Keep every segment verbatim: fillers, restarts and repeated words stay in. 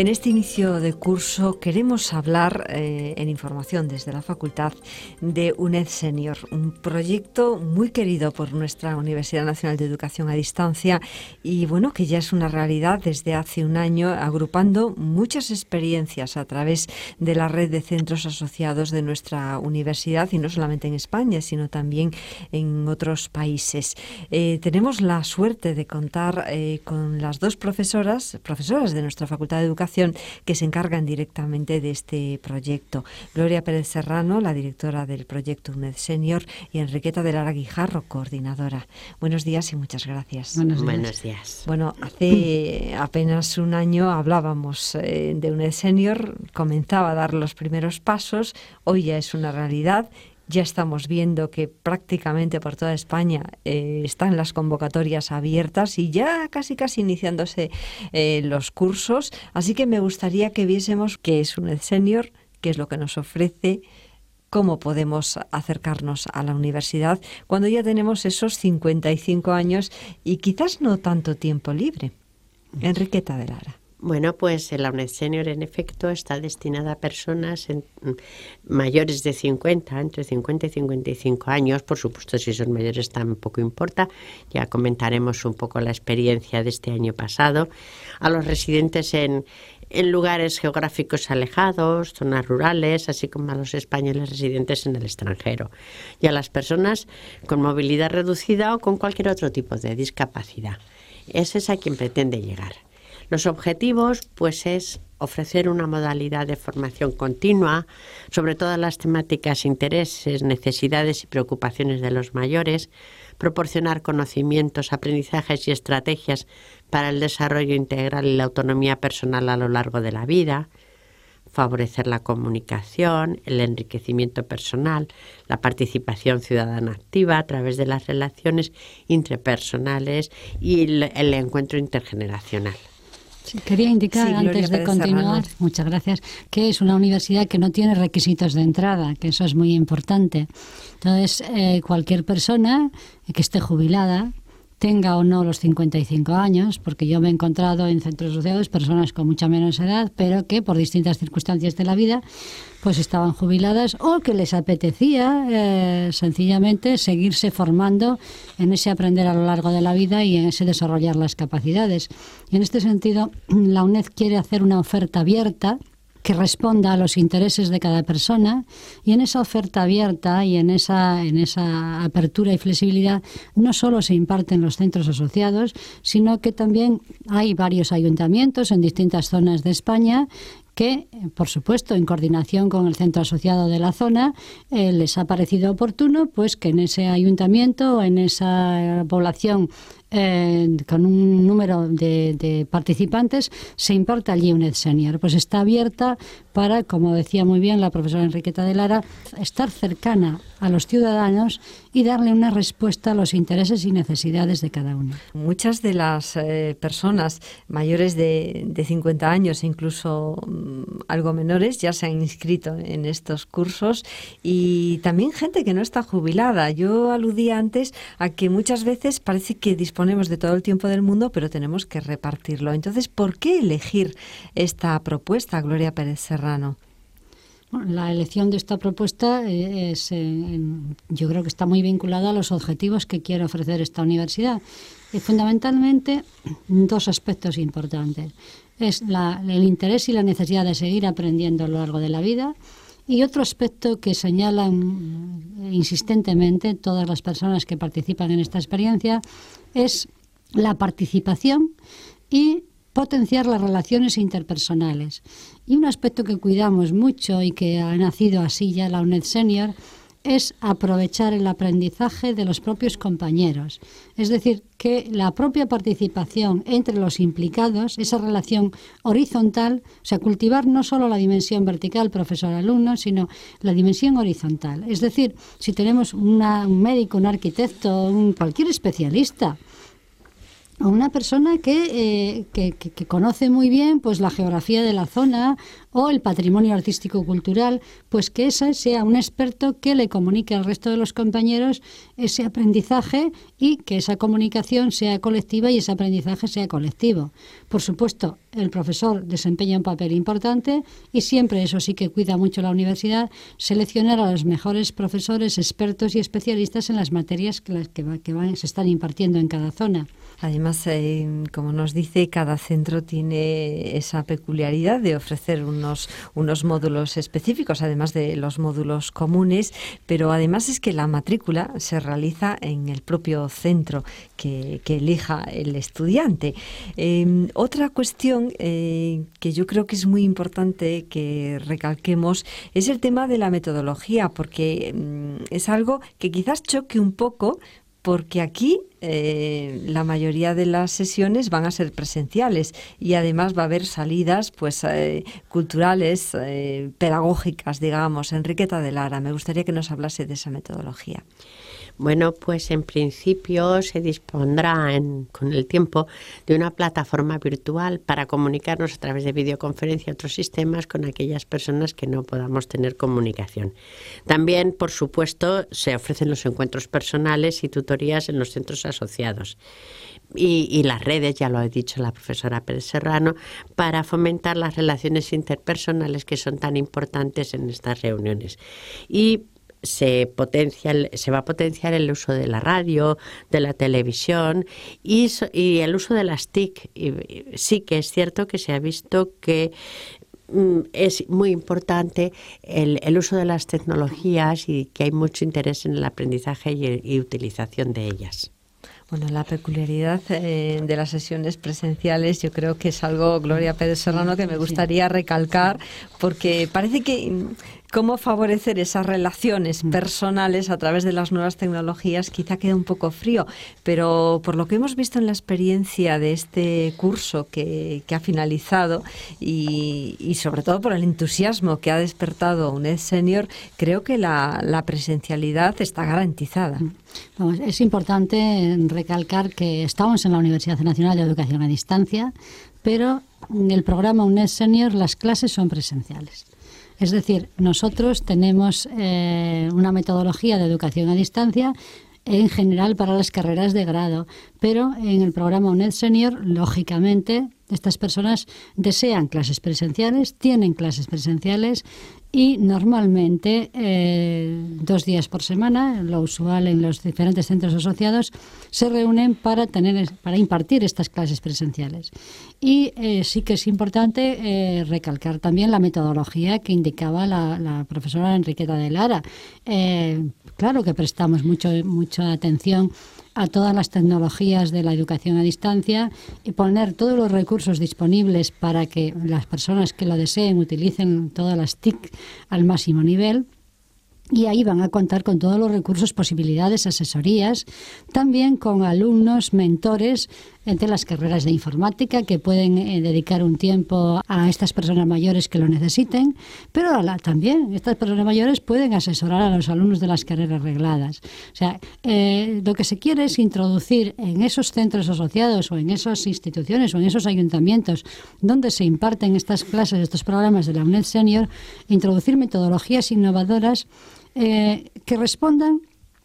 En este inicio de curso queremos hablar eh, en información desde la facultad de UNED Senior, un proyecto muy querido por nuestra Universidad Nacional de Educación a Distancia y bueno, que ya es una realidad desde hace un año, agrupando muchas experiencias a través de la red de centros asociados de nuestra universidad, y no solamente en España, sino también en otros países. Eh, tenemos la suerte de contar eh, con las dos profesoras, profesoras de nuestra Facultad de Educación, que se encargan directamente de este proyecto. Gloria Pérez Serrano, la directora del proyecto UNED Senior, y Enriqueta de Lara Guijarro, coordinadora. Buenos días y muchas gracias. Buenos días. Buenos días. Bueno, hace apenas un año hablábamos eh, de UNED Senior, comenzaba a dar los primeros pasos, hoy ya es una realidad. Ya estamos viendo que prácticamente por toda España eh, están las convocatorias abiertas y ya casi casi iniciándose eh, los cursos. Así que me gustaría que viésemos qué es UNED Senior, qué es lo que nos ofrece, cómo podemos acercarnos a la universidad cuando ya tenemos esos cincuenta y cinco años y quizás no tanto tiempo libre. Enriqueta de Lara. Bueno, pues la UNED Senior, en efecto, está destinada a personas en, mayores de cincuenta, entre cincuenta y cincuenta y cinco años. Por supuesto, si son mayores tampoco importa. Ya comentaremos un poco la experiencia de este año pasado. A los residentes en, en lugares geográficos alejados, zonas rurales, así como a los españoles residentes en el extranjero. Y a las personas con movilidad reducida o con cualquier otro tipo de discapacidad. Ese es a quien pretende llegar. Los objetivos, pues, es ofrecer una modalidad de formación continua sobre todas las temáticas, intereses, necesidades y preocupaciones de los mayores, proporcionar conocimientos, aprendizajes y estrategias para el desarrollo integral y la autonomía personal a lo largo de la vida, favorecer la comunicación, el enriquecimiento personal, la participación ciudadana activa a través de las relaciones interpersonales y el, el encuentro intergeneracional. Sí, quería indicar, sí, antes de continuar, Serrano. Muchas gracias, que es una universidad que no tiene requisitos de entrada, que eso es muy importante. Entonces, eh, cualquier persona que esté jubilada, tenga o no los cincuenta y cinco años, porque yo me he encontrado en centros asociados personas con mucha menos edad, pero que por distintas circunstancias de la vida pues estaban jubiladas o que les apetecía eh, sencillamente seguirse formando en ese aprender a lo largo de la vida y en ese desarrollar las capacidades. Y en este sentido, la UNED quiere hacer una oferta abierta que responda a los intereses de cada persona, y en esa oferta abierta y en esa, en esa apertura y flexibilidad no solo se imparten los centros asociados, sino que también hay varios ayuntamientos en distintas zonas de España que, por supuesto, en coordinación con el centro asociado de la zona, eh, les ha parecido oportuno pues que en ese ayuntamiento o en esa población eh, con un número de, de participantes se imparta allí UNED Senior. Pues está abierta para, como decía muy bien la profesora Enriqueta de Lara, estar cercana a los ciudadanos y darle una respuesta a los intereses y necesidades de cada uno. Muchas de las eh, personas mayores de, de cincuenta años, incluso um, algo menores, ya se han inscrito en estos cursos, y también gente que no está jubilada. Yo aludía antes a que muchas veces parece que disponemos de todo el tiempo del mundo, pero tenemos que repartirlo. Entonces, ¿por qué elegir esta propuesta, Gloria Pérez Serrano? La elección de esta propuesta es, eh, yo creo que está muy vinculada a los objetivos que quiere ofrecer esta universidad. Y fundamentalmente, dos aspectos importantes. Es la, el interés y la necesidad de seguir aprendiendo a lo largo de la vida, y otro aspecto que señalan insistentemente todas las personas que participan en esta experiencia es la participación y potenciar las relaciones interpersonales. Y un aspecto que cuidamos mucho y que ha nacido así ya la UNED Senior es aprovechar el aprendizaje de los propios compañeros. Es decir, que la propia participación entre los implicados, esa relación horizontal, o sea, cultivar no solo la dimensión vertical profesor-alumno, sino la dimensión horizontal. Es decir, si tenemos una, un médico, un arquitecto, un, cualquier especialista, a una persona que, eh, que, que, que conoce muy bien pues la geografía de la zona o el patrimonio artístico-cultural, pues que ese sea un experto que le comunique al resto de los compañeros ese aprendizaje y que esa comunicación sea colectiva y ese aprendizaje sea colectivo. Por supuesto, el profesor desempeña un papel importante y siempre, eso sí que cuida mucho la universidad, seleccionar a los mejores profesores, expertos y especialistas en las materias que, las que, va, que van, se están impartiendo en cada zona. Además, eh, como nos dice, cada centro tiene esa peculiaridad de ofrecer unos, unos módulos específicos, además de los módulos comunes, pero además es que la matrícula se realiza en el propio centro que, que elija el estudiante. Eh, otra cuestión eh, que yo creo que es muy importante que recalquemos es el tema de la metodología, porque mm, es algo que quizás choque un poco, porque aquí eh, la mayoría de las sesiones van a ser presenciales y además va a haber salidas pues eh, culturales, eh, pedagógicas, digamos. Enriqueta de Lara, me gustaría que nos hablase de esa metodología. Bueno, pues en principio se dispondrá en, con el tiempo de una plataforma virtual para comunicarnos a través de videoconferencia y otros sistemas con aquellas personas que no podamos tener comunicación. También, por supuesto, se ofrecen los encuentros personales y tutorías en los centros asociados. Y, y las redes, ya lo ha dicho la profesora Pérez Serrano, para fomentar las relaciones interpersonales que son tan importantes en estas reuniones. Y Se, potencia, se va a potenciar el uso de la radio, de la televisión y, y el uso de las T I C. Y, y sí que es cierto que se ha visto que mm, es muy importante el, el uso de las tecnologías y que hay mucho interés en el aprendizaje y, y utilización de ellas. Bueno, la peculiaridad eh, de las sesiones presenciales yo creo que es algo, Gloria Pérez Serrano, que me gustaría recalcar, porque parece que cómo favorecer esas relaciones personales a través de las nuevas tecnologías quizá queda un poco frío, pero por lo que hemos visto en la experiencia de este curso que, que ha finalizado y, y sobre todo por el entusiasmo que ha despertado UNED Senior, creo que la, la presencialidad está garantizada. Vamos, es importante recalcar que estamos en la Universidad Nacional de Educación a Distancia, pero en el programa UNED Senior las clases son presenciales. Es decir, nosotros tenemos eh, una metodología de educación a distancia en general para las carreras de grado, pero en el programa UNED Senior, lógicamente, estas personas desean clases presenciales, tienen clases presenciales y normalmente eh, dos días por semana, lo usual en los diferentes centros asociados, se reúnen para tener para impartir estas clases presenciales. Y eh, sí que es importante eh, recalcar también la metodología que indicaba la, la profesora Enriqueta de Lara. Eh, claro que prestamos mucho, mucha atención a todas las tecnologías de la educación a distancia y poner todos los recursos disponibles para que las personas que lo deseen utilicen todas las T I C al máximo nivel. Y ahí van a contar con todos los recursos, posibilidades, asesorías, también con alumnos, mentores entre las carreras de informática que pueden eh, dedicar un tiempo a estas personas mayores que lo necesiten, pero a la, también estas personas mayores pueden asesorar a los alumnos de las carreras regladas. O sea, eh, lo que se quiere es introducir en esos centros asociados o en esas instituciones o en esos ayuntamientos donde se imparten estas clases, estos programas de la UNED Senior, introducir metodologías innovadoras Eh, que respondan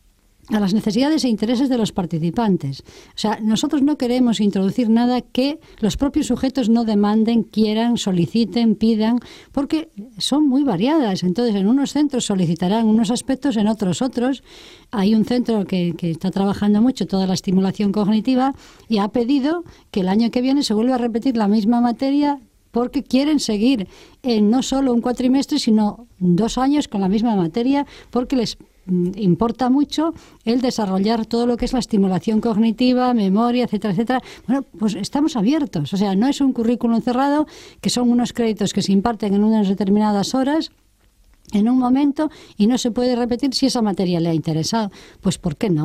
a las necesidades e intereses de los participantes. O sea, nosotros no queremos introducir nada que los propios sujetos no demanden, quieran, soliciten, pidan, porque son muy variadas. Entonces, en unos centros solicitarán unos aspectos, en otros otros. Hay un centro que, que está trabajando mucho toda la estimulación cognitiva y ha pedido que el año que viene se vuelva a repetir la misma materia porque quieren seguir en no solo un cuatrimestre, sino dos años con la misma materia, porque les importa mucho el desarrollar todo lo que es la estimulación cognitiva, memoria, etcétera, etcétera. Bueno, pues estamos abiertos. O sea, no es un currículum cerrado, que son unos créditos que se imparten en unas determinadas horas, en un momento, y no se puede repetir si esa materia le ha interesado. Pues ¿por qué no?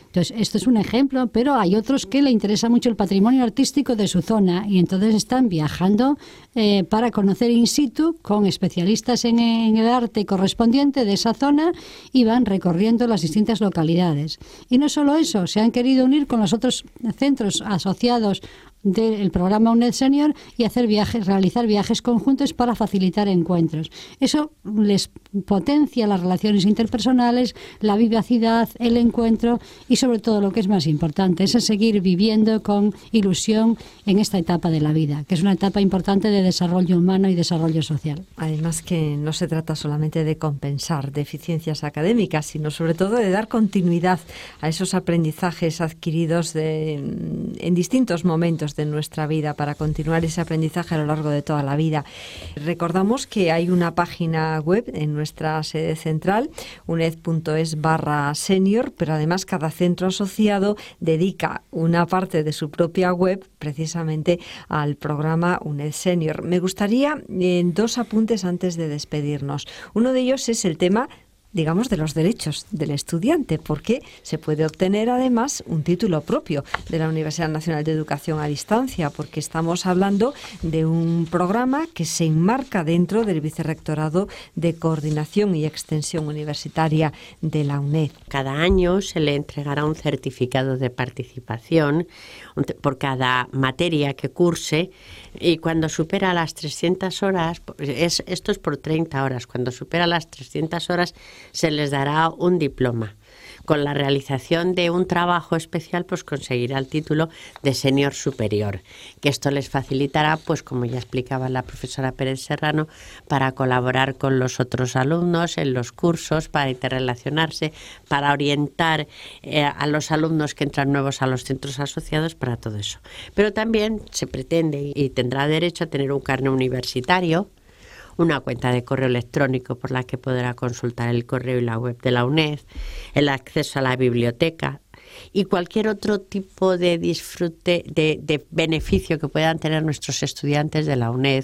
Entonces, esto es un ejemplo, pero hay otros que le interesa mucho el patrimonio artístico de su zona y entonces están viajando eh, para conocer in situ con especialistas en, en el arte correspondiente de esa zona y van recorriendo las distintas localidades. Y no solo eso, se han querido unir con los otros centros asociados del programa UNED Senior y hacer viajes, realizar viajes conjuntos para facilitar encuentros. Eso les potencia las relaciones interpersonales, la vivacidad, el encuentro y sobre todo lo que es más importante, es seguir viviendo con ilusión en esta etapa de la vida, que es una etapa importante de desarrollo humano y desarrollo social. Además que no se trata solamente de compensar deficiencias académicas, sino sobre todo de dar continuidad a esos aprendizajes adquiridos de, en distintos momentos de nuestra vida para continuar ese aprendizaje a lo largo de toda la vida. Recordamos que hay una página web en nuestra sede central, uned.es barra senior, pero además cada centro asociado dedica una parte de su propia web precisamente al programa UNED Senior. Me gustaría eh, dos apuntes antes de despedirnos. Uno de ellos es el tema, digamos, de los derechos del estudiante, porque se puede obtener además un título propio de la Universidad Nacional de Educación a Distancia, porque estamos hablando de un programa que se enmarca dentro del Vicerrectorado de Coordinación y Extensión Universitaria de la UNED. Cada año se le entregará un certificado de participación por cada materia que curse y cuando supera las trescientas horas, es, esto es por treinta horas, cuando supera las trescientas horas se les dará un diploma. Con la realización de un trabajo especial, pues conseguirá el título de senior superior, que esto les facilitará, pues como ya explicaba la profesora Pérez Serrano, para colaborar con los otros alumnos en los cursos, para interrelacionarse, para orientar eh, a los alumnos que entran nuevos a los centros asociados, para todo eso. Pero también se pretende y tendrá derecho a tener un carnet universitario, una cuenta de correo electrónico por la que podrá consultar el correo y la web de la UNED, el acceso a la biblioteca y cualquier otro tipo de disfrute, de, de beneficio que puedan tener nuestros estudiantes de la UNED,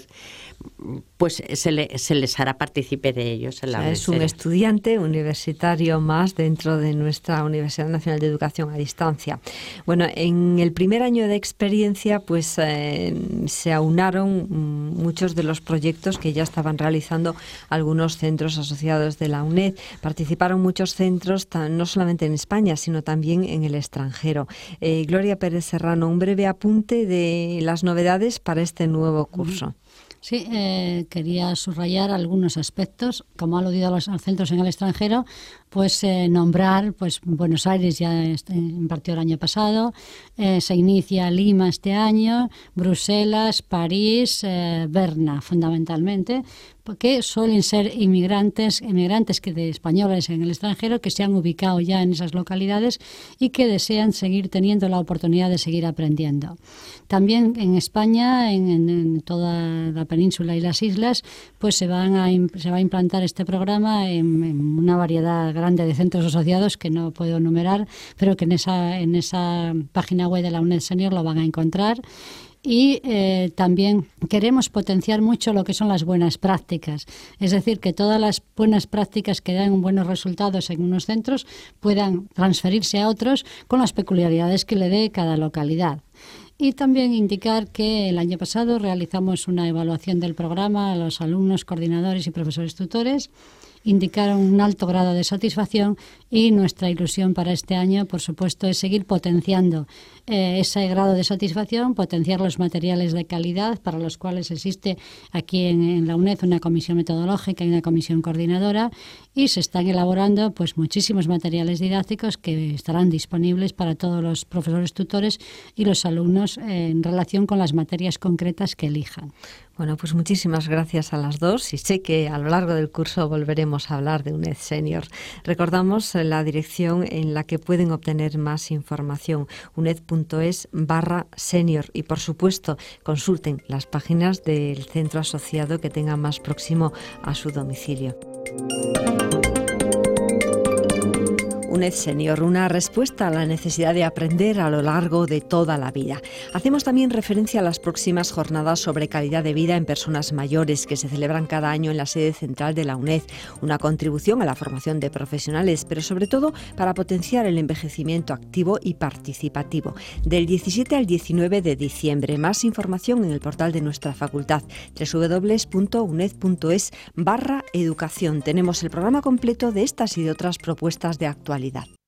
pues se, le, se les hará partícipe de ellos en la o sea, UNED. Es un estudiante universitario más dentro de nuestra Universidad Nacional de Educación a Distancia. Bueno, en el primer año de experiencia pues eh, se aunaron muchos de los proyectos que ya estaban realizando algunos centros asociados de la UNED. Participaron muchos centros, no solamente en España, sino también en el extranjero. Eh, Gloria Pérez Serrano, un breve apunte de las novedades para este nuevo curso. Sí, eh, quería subrayar algunos aspectos. Como ha aludido a los centros en el extranjero, pues eh, nombrar, pues Buenos Aires ya impartió el año pasado, eh, se inicia Lima este año, Bruselas, París, eh, Berna fundamentalmente, porque suelen ser inmigrantes, inmigrantes que de españoles en el extranjero que se han ubicado ya en esas localidades y que desean seguir teniendo la oportunidad de seguir aprendiendo. También en España, en, en, en toda la península y las islas, pues se, van a, se va a implantar este programa en, en una variedad grande de centros asociados que no puedo enumerar, pero que en esa, en esa página web de la UNED Senior lo van a encontrar. Y eh, también queremos potenciar mucho lo que son las buenas prácticas, es decir, que todas las buenas prácticas que dan buenos resultados en unos centros puedan transferirse a otros con las peculiaridades que le dé cada localidad. Y también indicar que el año pasado realizamos una evaluación del programa a los alumnos, coordinadores y profesores tutores. Indicaron un alto grado de satisfacción y nuestra ilusión para este año, por supuesto, es seguir potenciando eh, ese grado de satisfacción, potenciar los materiales de calidad para los cuales existe aquí en, en la UNED una comisión metodológica y una comisión coordinadora y se están elaborando pues muchísimos materiales didácticos que estarán disponibles para todos los profesores tutores y los alumnos eh, en relación con las materias concretas que elijan. Bueno, pues muchísimas gracias a las dos y sé que a lo largo del curso volveremos a hablar de UNED Senior. Recordamos la dirección en la que pueden obtener más información, uned.es barra senior y por supuesto consulten las páginas del centro asociado que tenga más próximo a su domicilio. UNED Senior, una respuesta a la necesidad de aprender a lo largo de toda la vida. Hacemos también referencia a las próximas jornadas sobre calidad de vida en personas mayores que se celebran cada año en la sede central de la UNED, una contribución a la formación de profesionales, pero sobre todo para potenciar el envejecimiento activo y participativo. Del diecisiete al diecinueve de diciembre. Más información en el portal de nuestra facultad, doble u doble u doble u punto uned punto es barra educación. Tenemos el programa completo de estas y de otras propuestas de actualidad.